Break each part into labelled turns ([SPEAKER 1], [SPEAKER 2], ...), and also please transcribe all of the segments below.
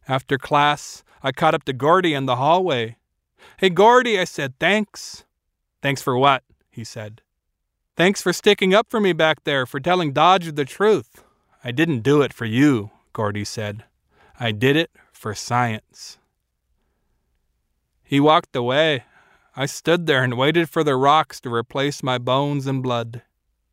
[SPEAKER 1] After class, I caught up to Gordy in the hallway. "Hey, Gordy," I said, "thanks." "Thanks for what?" he said. "Thanks for sticking up for me back there, for telling Dodge the truth." "I didn't do it for you," Gordy said. "I did it for science." He walked away. I stood there and waited for the rocks to replace my bones and blood.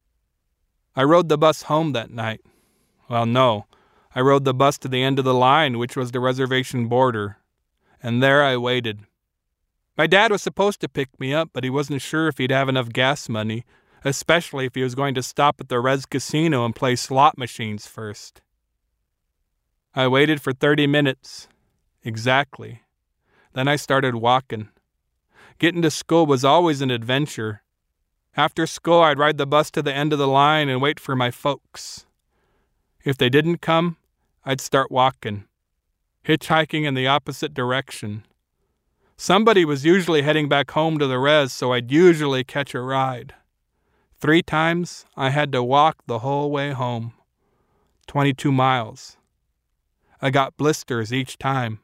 [SPEAKER 1] I rode the bus home that night. Well, no. I rode the bus to the end of the line, which was the reservation border. And there I waited. My dad was supposed to pick me up, but he wasn't sure if he'd have enough gas money, especially if he was going to stop at the Res Casino and play slot machines first. I waited for 30 minutes. Exactly. Then I started walking. Getting to school was always an adventure. After school, I'd ride the bus to the end of the line and wait for my folks. If they didn't come, I'd start walking, hitchhiking in the opposite direction. Somebody was usually heading back home to the res, so I'd usually catch a ride. 3 times, I had to walk the whole way home. 22 miles. I got blisters each time.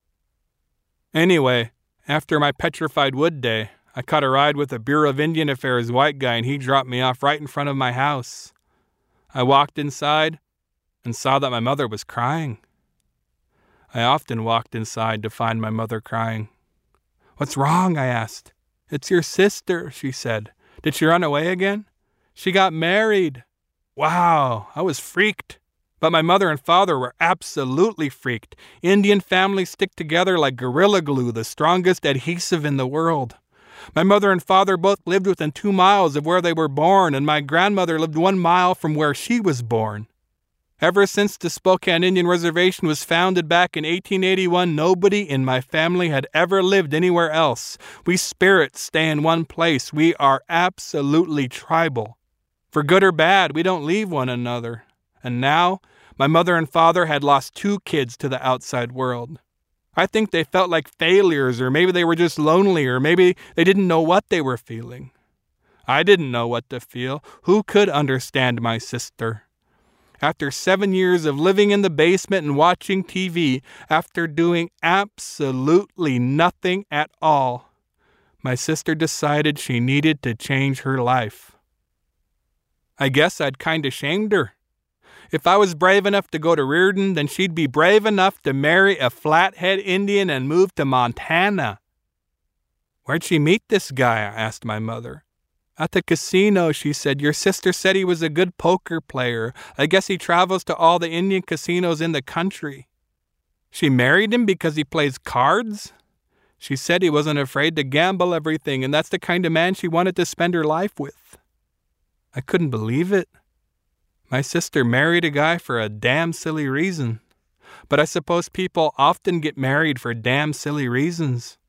[SPEAKER 1] Anyway, after my petrified wood day, I caught a ride with a Bureau of Indian Affairs white guy, and he dropped me off right in front of my house. I walked inside and saw that my mother was crying. I often walked inside to find my mother crying. "What's wrong?" I asked. "It's your sister," she said. "Did she run away again?" "She got married." Wow, I was freaked. But my mother and father were absolutely freaked. Indian families stick together like Gorilla Glue, the strongest adhesive in the world. My mother and father both lived within 2 miles of where they were born, and my grandmother lived 1 mile from where she was born. Ever since the Spokane Indian Reservation was founded back in 1881, nobody in my family had ever lived anywhere else. We spirits stay in one place. We are absolutely tribal. For good or bad, we don't leave one another. And now, my mother and father had lost 2 kids to the outside world. I think they felt like failures, or maybe they were just lonely, or maybe they didn't know what they were feeling. I didn't know what to feel. Who could understand my sister? After 7 years of living in the basement and watching TV, after doing absolutely nothing at all, my sister decided she needed to change her life. I guess I'd kinda shamed her. If I was brave enough to go to Reardon, then she'd be brave enough to marry a Flathead Indian and move to Montana. "Where'd she meet this guy?" I asked my mother. "At the casino," she said. "Your sister said he was a good poker player. I guess he travels to all the Indian casinos in the country." "She married him because he plays cards?" "She said he wasn't afraid to gamble everything, and that's the kind of man she wanted to spend her life with." I couldn't believe it. My sister married a guy for a damn silly reason. But I suppose people often get married for damn silly reasons.